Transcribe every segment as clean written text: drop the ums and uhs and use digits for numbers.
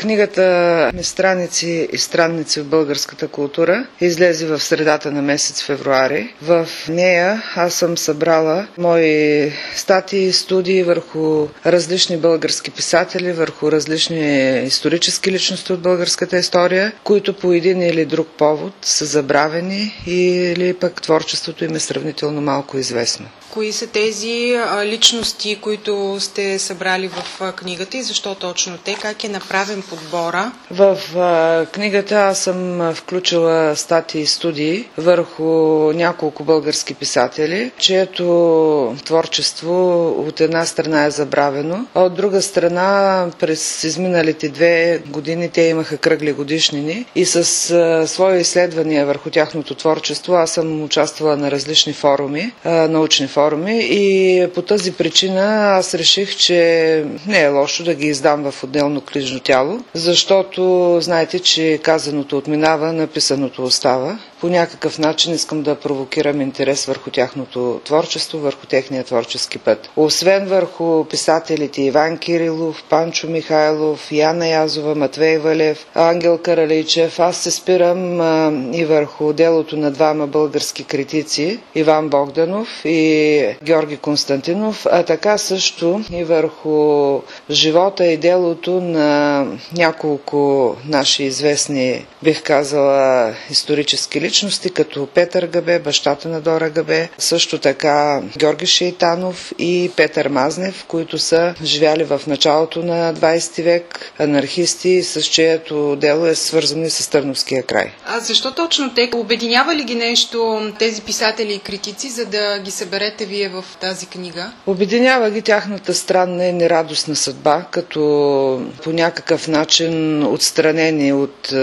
Книгата "Страници и странници в българската култура" излезе в средата на месец февруари. В нея аз съм събрала мои статии и студии върху различни български писатели, върху различни исторически личности от българската история, които по един или друг повод са забравени или пък творчеството им е сравнително малко известно. Кои са тези личности, които сте събрали в книгата и защо точно те? Как е направен подбора? В книгата аз съм включила статии и студии върху няколко български писатели, чието творчество от една страна е забравено, а от друга страна през изминалите 2 години те имаха кръгли годишнини и с свои изследвания върху тяхното творчество аз съм участвала на различни форуми, научни форуми, и по тази причина аз реших, че не е лошо да ги издам в отделно книжно тяло, защото знаете, че казаното отминава, написаното остава. По някакъв начин искам да провокирам интерес върху тяхното творчество, върху техния творчески път. Освен върху писателите Иван Кирилов, Панчо Михайлов, Яна Язова, Матвей Валев, Ангел Каралийчев, аз се спирам и върху делото на двама български критици, Иван Богданов и Георги Константинов, а така също и върху живота и делото на няколко наши известни, бих казала, исторически личности, като Петър Габе, бащата на Дора Габе, също така Георги Шейтанов и Петър Мазнев, които са живяли в началото на 20 век, анархисти, с чието дело е свързано и с Търновския край. А защо точно те? Обединява ли ги нещо тези писатели и критици, за да ги съберете вие в тази книга? Обединява ги тяхната странна и нерадостна съдба, като по някакъв начин отстранени от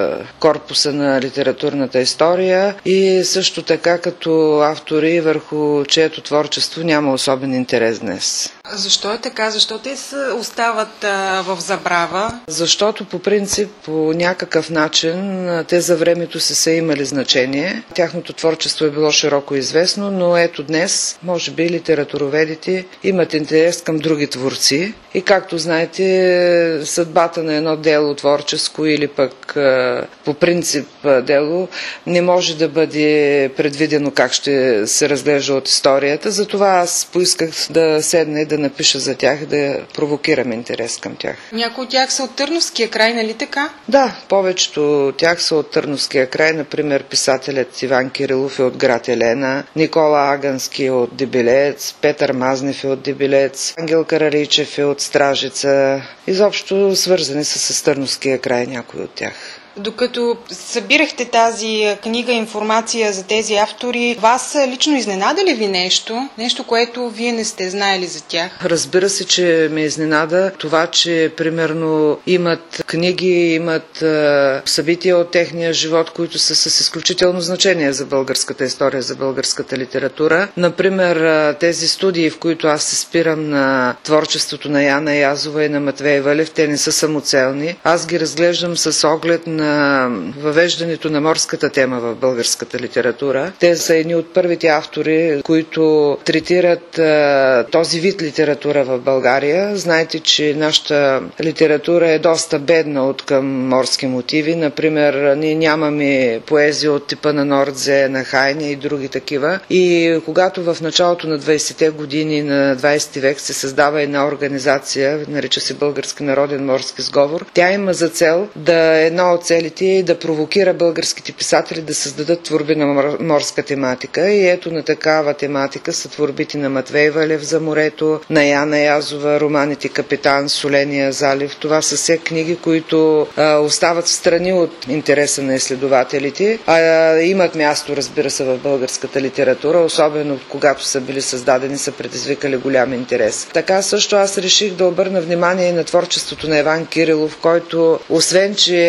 корпуса на литературната история и също така като автори, върху чието творчество няма особен интерес днес. Защо е така? Защо те остават в забрава? Защото по принцип, по някакъв начин, те за времето си са имали значение. Тяхното творчество е било широко известно, но ето днес, може би, литературоведите имат интерес към други творци. И както знаете, съдбата на едно дело творческо или пък по принцип дело не може да бъде предвидено как ще се разглежда от историята. Затова аз поисках да седна и да напиша за тях, да провокирам интерес към тях. Някои от тях са от Търновския край, нали така? Да, повечето от тях са от Търновския край. Например, писателят Иван Кирилов е от град Елена, Никола Агански е от Дебилец, Петър Мазнев е от Дебилец, Ангел Каралийчев е от Стражица. Изобщо свързани са с Търновския край някои от тях. Докато събирахте тази книга, информация за тези автори, вас лично изненада ли ви нещо? Нещо, което вие не сте знаели за тях? Разбира се, че ме изненада това, че примерно имат книги, имат събития от техния живот, които са с изключително значение за българската история, за българската литература. Например, тези студии, в които аз се спирам на творчеството на Яна Язова и на Матвей Валев, те не са самоцелни. Аз ги разглеждам с оглед на въвеждането на морската тема в българската литература. Те са едни от първите автори, които третират този вид литература в България. Знаете, че нашата литература е доста бедна от към морски мотиви. Например, ние нямаме поезия от типа на Нордзе, на Хайне и други такива. И когато в началото на 20-те години на 20 век се създава една организация, нарича се Български народен морски сговор, тя има за цел едно от целите е да провокира българските писатели да създадат творби на морска тематика. И ето на такава тематика са творбите на Матвей Валев за морето, на Яна Язова, романите Капитан, Соления залив. Това са все книги, които остават в страни от интереса на изследователите, имат място, разбира се, в българската литература, особено когато са били създадени, са предизвикали голям интерес. Така също аз реших да обърна внимание и на творчеството на Иван Кирилов, който, освен че е бил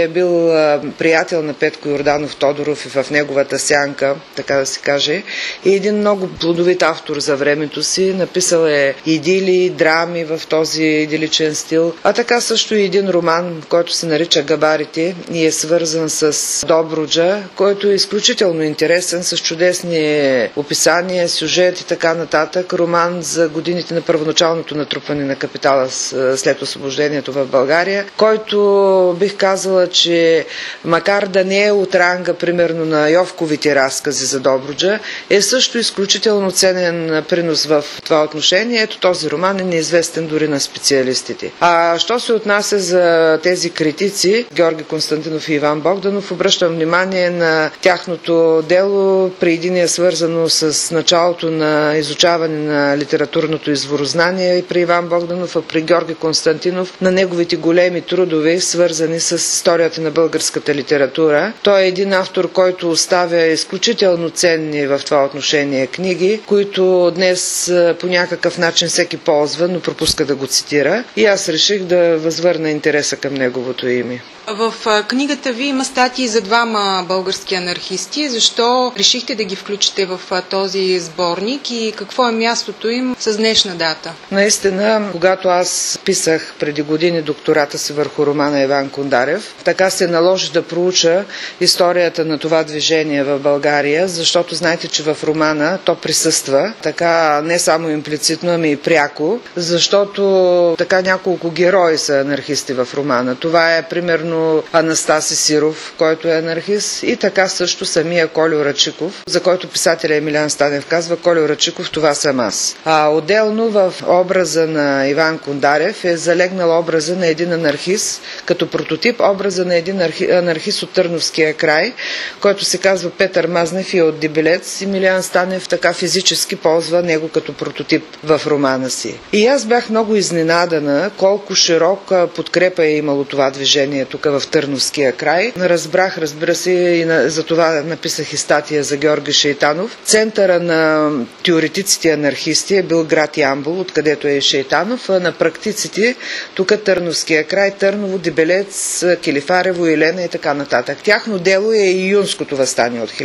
бил приятел на Петко Йорданов Тодоров и в неговата сянка, така да се каже, и един много плодовит автор за времето си. Написал е идили, драми в този идиличен стил, а така също и един роман, който се нарича Габарите и е свързан с Добруджа, който е изключително интересен, с чудесни описания, сюжет и така нататък. Роман за годините на първоначалното натрупване на капитала след освобождението в България, който бих казала, че макар да не е от ранга, примерно, на Йовковите разкази за Добруджа, е също изключително ценен принос в това отношение. Ето, този роман е неизвестен дори на специалистите. А що се отнася за тези критици, Георги Константинов и Иван Богданов, обръщам внимание на тяхното дело. При един е свързано с началото на изучаване на литературното изворознание и при Иван Богданов, а при Георги Константинов на неговите големи трудове, свързани с историята на българската литература. Той е един автор, който оставя изключително ценни в това отношение книги, които днес по някакъв начин всеки ползва, но пропуска да го цитира. И аз реших да възвърна интереса към неговото име. В книгата ви има статии за двама български анархисти. Защо решихте да ги включите в този сборник и какво е мястото им с днешна дата? Наистина, когато аз писах преди години доктората си върху романа Иван Кондарев, така се наложи да проуча историята на това движение в България, защото знаете, че в романа то присъства, така не само имплицитно, ами и пряко, защото така няколко герои са анархисти в романа. Това е примерно Анастаси Сиров, който е анархист, и така също самия Кольо Рачиков, за който писателя Емилиан Станев казва: Кольо Рачиков, това съм аз. А отделно в образа на Иван Кондарев е залегнал образа на един анархист, като прототип образа на един анархист от Търновския край, който се казва Петър Мазнев и е от Дебелец. Емилиан Станев така физически ползва него като прототип в романа си. И аз бях много изненадана колко широка подкрепа е имало това движение тук в Търновския край. Разбрах, разбира се, и за това написах и статия за Георги Шейтанов. Центъра на теоретиците анархисти е бил град Ямбол, откъдето е Шейтанов, а на практиците тук Търновския край, Търново, Дебелец, Килифарево, Елена и така нататък. Тяхно дело е и юнското въстание от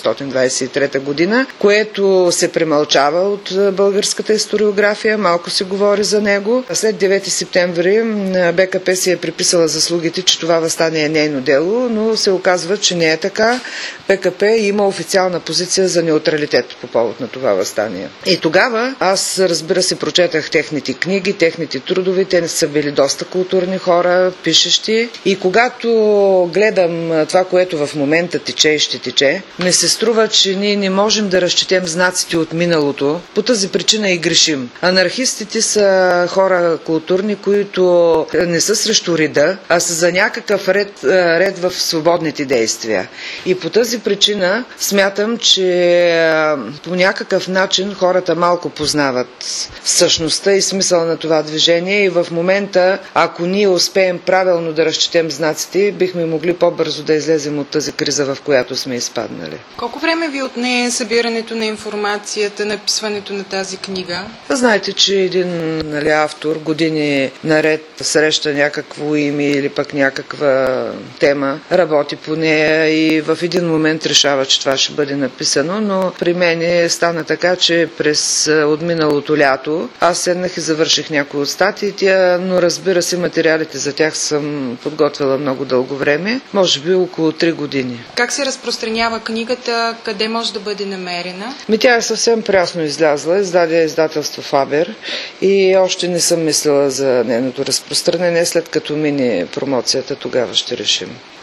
1923 година, което се премълчава от българската историография, малко се говори за него. След 9 септември БКП си е приписала заслугите, че това въстание е нейно дело, но се оказва, че не е така. БКП има официална позиция за неутралитет по повод на това въстание. И тогава аз, разбира се, прочетах техните книги, техните трудове. Те не са били доста културни хора, пишещи. И когато гледам това, което в момента тече и ще тече, ми се струва, че ние не можем да разчетем знаците от миналото. По тази причина и грешим. Анархистите са хора културни, които не са срещу реда, а са за някакъв ред в свободните действия. И по тази причина смятам, че по някакъв начин хората малко познават същността и смисъла на това движение и в момента, ако ние успеем правилно да разчетем знаците, бихме могли по-бързо да излезем от тази криза, в която сме изпаднали. Колко време ви отне събирането на информацията, написването на тази книга? Знаете, че един автор години наред среща някакво име или пък някаква тема, работи по нея и в един момент решава, че това ще бъде написано, но при мен стана така, че през отминалото лято аз седнах и завърших някои от статиите, но разбира се, материалите за тях съм подготвила много дълго време, може би около 3 години. Как се разпространява книгата? Къде може да бъде намерена? Тя е съвсем прясно излязла, издаде издателство Фабер и още не съм мислила за нейното разпространение, след като мине промоцията, тогава ще решим.